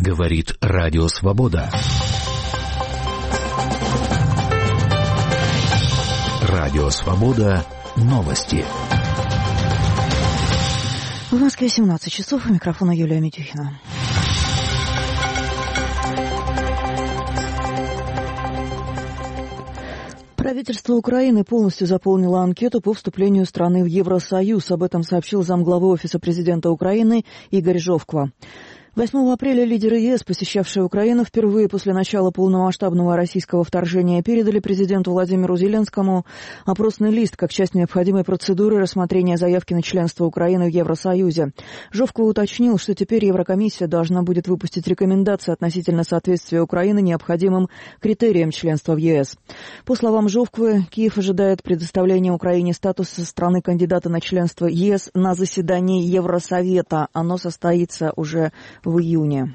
Говорит Радио Свобода. Радио Свобода. Новости. В Москве 17 часов. У микрофона Юлия Митюхина. Правительство Украины полностью заполнило анкету по вступлению страны в Евросоюз. Об этом сообщил замглавы Офиса президента Украины Игорь Жовква. 8 апреля лидеры ЕС, посещавшие Украину, впервые после начала полномасштабного российского вторжения передали президенту Владимиру Зеленскому опросный лист как часть необходимой процедуры рассмотрения заявки на членство Украины в Евросоюзе. Жовква уточнил, что теперь Еврокомиссия должна будет выпустить рекомендации относительно соответствия Украины необходимым критериям членства в ЕС. По словам Жовквы, Киев ожидает предоставления Украине статуса страны-кандидата на членство ЕС на заседании Евросовета. Оно состоится уже в июне.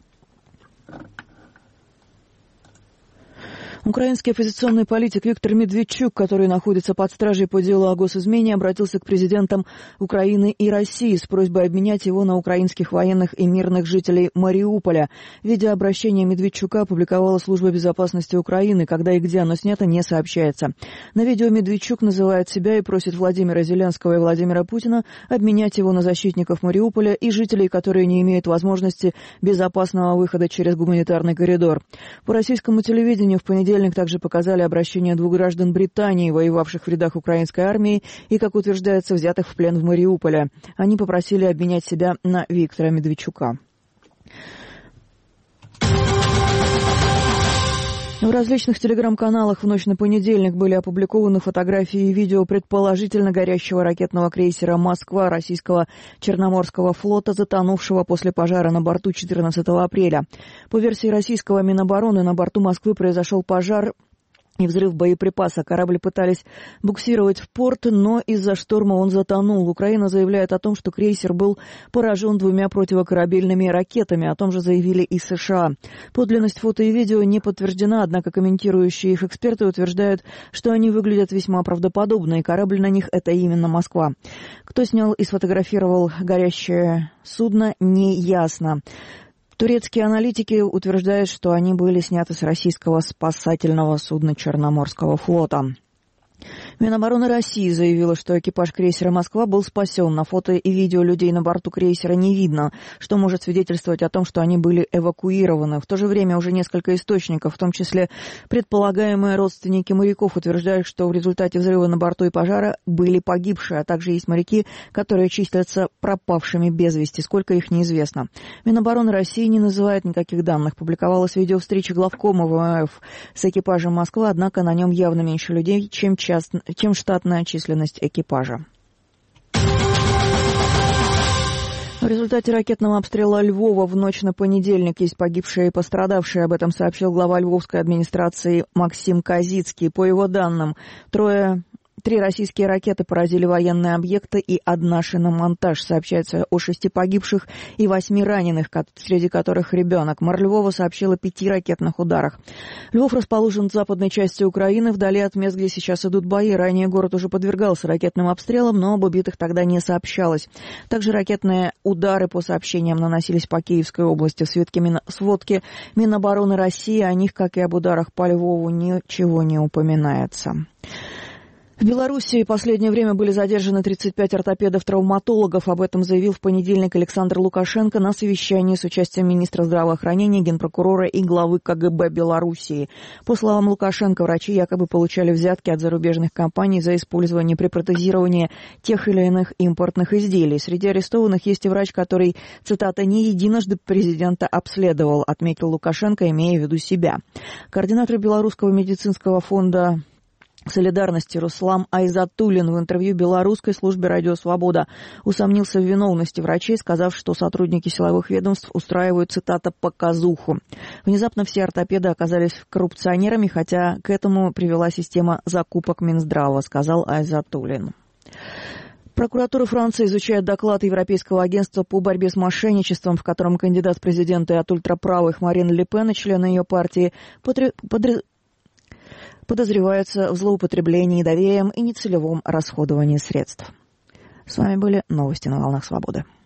Украинский оппозиционный политик Виктор Медведчук, который находится под стражей по делу о госизмене, обратился к президентам Украины и России с просьбой обменять его на украинских военных и мирных жителей Мариуполя. Видеообращение Медведчука опубликовала Служба безопасности Украины. Когда и где оно снято, не сообщается. На видео Медведчук называет себя и просит Владимира Зеленского и Владимира Путина обменять его на защитников Мариуполя и жителей, которые не имеют возможности безопасного выхода через гуманитарный коридор. По российскому телевидению в понедельник также показали обращение 2 граждан Британии, воевавших в рядах украинской армии и, как утверждается, взятых в плен в Мариуполе. Они попросили обменять себя на Виктора Медведчука. В различных телеграм-каналах в ночь на понедельник были опубликованы фотографии и видео предположительно горящего ракетного крейсера «Москва» российского Черноморского флота, затонувшего после пожара на борту 14 апреля. По версии российского Минобороны, на борту «Москвы» произошел пожар и взрыв боеприпаса. Корабль пытались буксировать в порт, но из-за шторма он затонул. Украина заявляет о том, что крейсер был поражен 2 противокорабельными ракетами. О том же заявили и США. Подлинность фото и видео не подтверждена, однако комментирующие их эксперты утверждают, что они выглядят весьма правдоподобно, и корабль на них — это именно «Москва». Кто снял и сфотографировал горящее судно, не ясно. Турецкие аналитики утверждают, что они были сняты с российского спасательного судна Черноморского флота. Минобороны России заявила, что экипаж крейсера «Москва» был спасен. На фото и видео людей на борту крейсера не видно, что может свидетельствовать о том, что они были эвакуированы. В то же время уже несколько источников, в том числе предполагаемые родственники моряков, утверждают, что в результате взрыва на борту и пожара были погибшие, а также есть моряки, которые числятся пропавшими без вести. Сколько их, неизвестно. Минобороны России не называет никаких данных. Публиковалось видео встречи главкома ВМФ с экипажем «Москвы», однако на нем явно меньше людей, чем штатная численность экипажа. В результате ракетного обстрела Львова в ночь на понедельник есть погибшие и пострадавшие. Об этом сообщил глава львовской администрации Максим Козицкий. По его данным, 3 российские ракеты поразили военные объекты и 1 шиномонтаж. Сообщается о 6 погибших и 8 раненых, среди которых ребенок. Мэр Львова сообщил о 5 ракетных ударах. Львов расположен в западной части Украины, вдали от мест, где сейчас идут бои. Ранее город уже подвергался ракетным обстрелам, но об убитых тогда не сообщалось. Также ракетные удары, по сообщениям, наносились по Киевской области. В сводке Минобороны России о них, как и об ударах по Львову, ничего не упоминается. В Белоруссии в последнее время были задержаны 35 ортопедов-травматологов. Об этом заявил в понедельник Александр Лукашенко на совещании с участием министра здравоохранения, генпрокурора и главы КГБ Белоруссии. По словам Лукашенко, врачи якобы получали взятки от зарубежных компаний за использование при протезировании тех или иных импортных изделий. Среди арестованных есть и врач, который, цитата, «не единожды президента обследовал», отметил Лукашенко, имея в виду себя. Координатор Белорусского медицинского фонда солидарности Руслан Айзатуллин в интервью белорусской службе «Радио Свобода» усомнился в виновности врачей, сказав, что сотрудники силовых ведомств устраивают, цитата, «показуху». Внезапно все ортопеды оказались коррупционерами, хотя к этому привела система закупок Минздрава, сказал Айзатуллин. Прокуратура Франции изучает доклад Европейского агентства по борьбе с мошенничеством, в котором кандидат в президенты от ультраправых Марин Ле Пен и члены ее партии подозреваются в злоупотреблении доверием и нецелевом расходовании средств. С вами были новости на волнах Свободы.